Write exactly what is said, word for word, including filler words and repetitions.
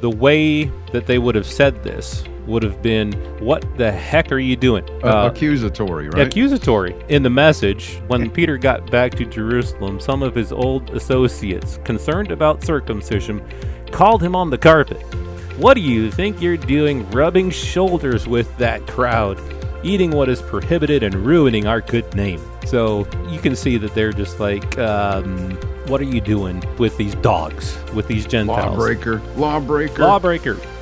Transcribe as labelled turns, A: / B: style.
A: the way that they would have said this would have been, what the heck are you doing?
B: Uh, uh, accusatory, right?
A: Accusatory. In the message, when Peter got back to Jerusalem, some of his old associates, concerned about circumcision, called him on the carpet. What do you think you're doing rubbing shoulders with that crowd, eating what is prohibited and ruining our good name? So you can see that they're just like, um, what are you doing with these dogs, with these Gentiles?
B: Lawbreaker. Lawbreaker.
A: Lawbreaker.